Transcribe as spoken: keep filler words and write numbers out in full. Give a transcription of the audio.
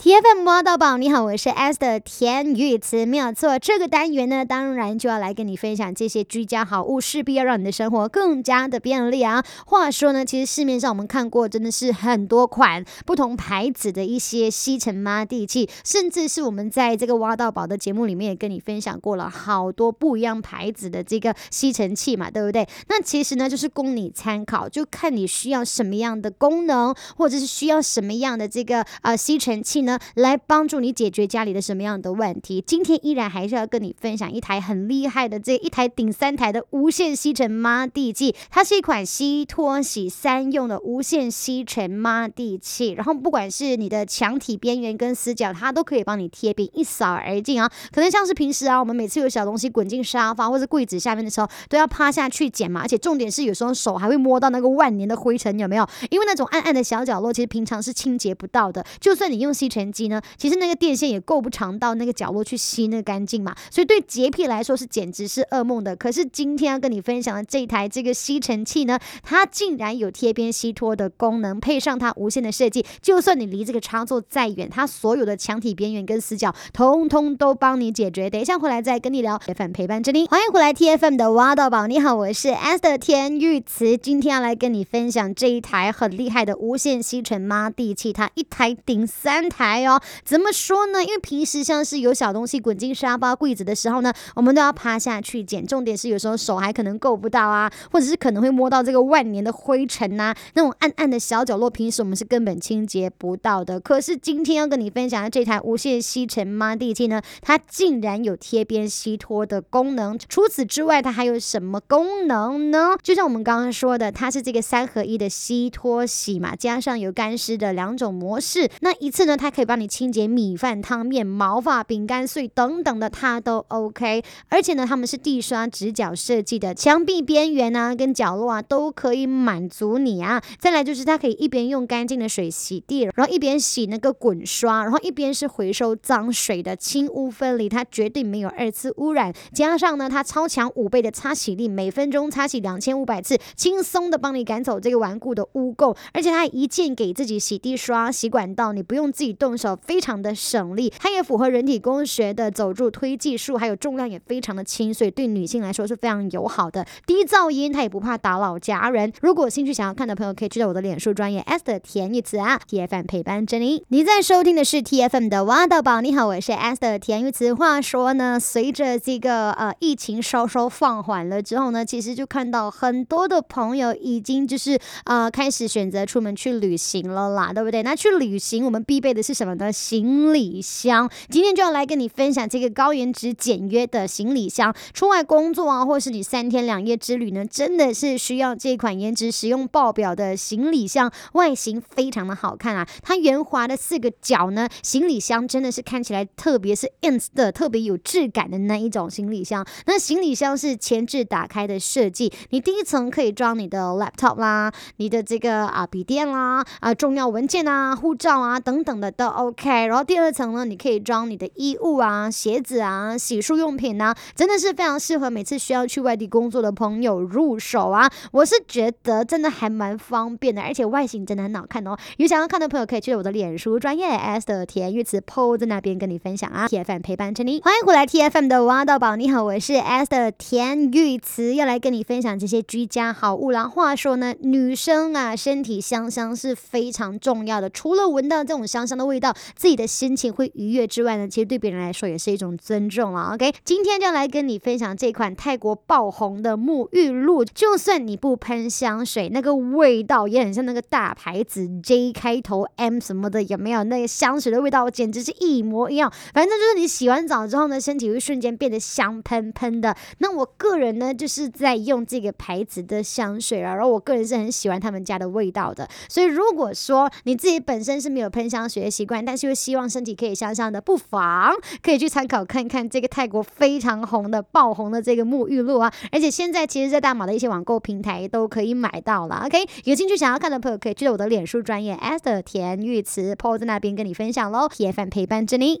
T F M 挖到宝，你好，我是 S 的甜语词，没有错。这个单元呢，当然就要来跟你分享这些居家好物，势必要让你的生活更加的便利啊。话说呢，其实市面上我们看过真的是很多款不同牌子的一些吸尘抹地器，甚至是我们在这个挖到宝的节目里面也跟你分享过了好多不一样牌子的这个吸尘器嘛，对不对？那其实呢，就是供你参考，就看你需要什么样的功能，或者是需要什么样的这个呃吸尘器呢，来帮助你解决家里的什么样的问题。今天依然还是要跟你分享一台很厉害的这一台顶三台的无线吸尘抹地器，它是一款吸脱洗三用的无线吸尘抹地器，然后不管是你的墙体边缘跟死角，它都可以帮你贴平，一扫而尽啊。可能像是平时啊，我们每次有小东西滚进沙发或者柜子下面的时候，都要趴下去捡嘛，而且重点是有时候手还会摸到那个万年的灰尘，有没有？因为那种暗暗的小角落，其实平常是清洁不到的，就算你用吸尘机呢，其实那个电线也够不长到那个角落去吸那个干净嘛，所以对洁癖来说是简直是噩梦的。可是今天要跟你分享的这一台这个吸尘器呢，它竟然有贴边吸脱的功能，配上它无线的设计，就算你离这个插座再远，它所有的墙体边缘跟死角通通都帮你解决。等一下回来再跟你聊。T F M 陪伴着你，欢迎回来 T F M 的挖到宝，你好，我是 S 的甜玉慈，今天要来跟你分享这一台很厉害的无线吸尘抹地器，它一台顶三台哦。怎么说呢？因为平时像是有小东西滚进沙发柜子的时候呢，我们都要趴下去捡，重点是有时候手还可能够不到啊，或者是可能会摸到这个万年的灰尘啊，那种暗暗的小角落，平时我们是根本清洁不到的。可是今天要跟你分享的这台无线吸尘抹地器呢，它竟然有贴边吸脱的功能。除此之外，它还有什么功能呢？就像我们刚刚说的，它是这个三合一的吸脱洗嘛，加上有干湿的两种模式。那一次呢，它可以帮你清洁米饭、汤面、毛发、饼干碎等等的，它都 OK。而且呢，他们是地刷直角设计的，墙壁边缘啊跟角落啊都可以满足你啊。再来就是它可以一边用干净的水洗地，然后一边洗那个滚刷，然后一边是回收脏水的，清污分离，它绝对没有二次污染。加上呢，它超强五倍的擦洗力，每分钟擦洗两千五百次，轻松的帮你赶走这个顽固的污垢。而且它一键给自己洗地刷、洗管道，你不用自己动手，非常的省力。它也符合人体工学的走柱推技术，还有重量也非常的轻，所以对女性来说是非常友好的。低噪音，它也不怕打扰家人。如果有兴趣想要看的朋友，可以去到我的脸书专页 S 的甜玉词啊 ，T F M 陪伴着你。你在收听的是 T F M 的挖到宝，你好，我是 S 的甜玉词。话说呢，随着这个呃疫情稍稍放缓了之后呢，其实就看到很多的朋友已经就是呃开始选择出门去旅行了啦，对不对？那去旅行我们必备的是什么呢？行李箱。今天就要来跟你分享这个高颜值简约的行李箱。出外工作啊，或是你三天两夜之旅呢，真的是需要这款颜值实用爆表的行李箱，外形非常的好看啊。它圆滑的四个角呢，行李箱真的是看起来特别是 ins 的，特别有质感的那一种行李箱。那行李箱是前置打开的设计，你第一层可以装你的 laptop 啦，你的这个啊笔电啦，啊重要文件啊、护照啊等等的都 OK。然后第二层呢，你可以装你的衣物啊、鞋子啊、洗漱用品啊，真的是非常适合每次需要去外地工作的朋友入手啊。我是觉得真的还蛮方便的，而且外形真的很好看哦。有想要看的朋友可以去我的脸书专页 S 的甜玉词 P O 在那边跟你分享啊。T F M 陪伴着你，欢迎回来 T F M 的挖到宝，你好，我是 S 的甜玉词，要来跟你分享这些居家好物啦。话说呢，女生啊，身体香香是非常重要的，除了闻到这种香香的味道，自己的心情会愉悦之外呢，其实对别人来说也是一种尊重啊。OK， 今天就要来跟你分享这款泰国爆红的沐浴露，就算你不喷香水，那个味道也很像那个大牌子 J 开头 M 什么的，有没有？那个香水的味道简直是一模一样。反正就是你洗完澡之后呢，身体会瞬间变得香喷喷的。那我个人呢，就是在用这个牌子的香水啊，然后我个人是很喜欢他们家的味道的。所以如果说你自己本身是没有喷香水的习惯，但是又希望身体可以香香的，不妨可以去参考看看这个泰国非常红的爆红的这个沐浴露啊。而且现在其实在大马的一些网购平台都可以买到了。 OK， 有兴趣想要看的朋友可以去到我的脸书专页 S 的甜玉词 P O 在那边跟你分享咯。T F M 陪伴着你。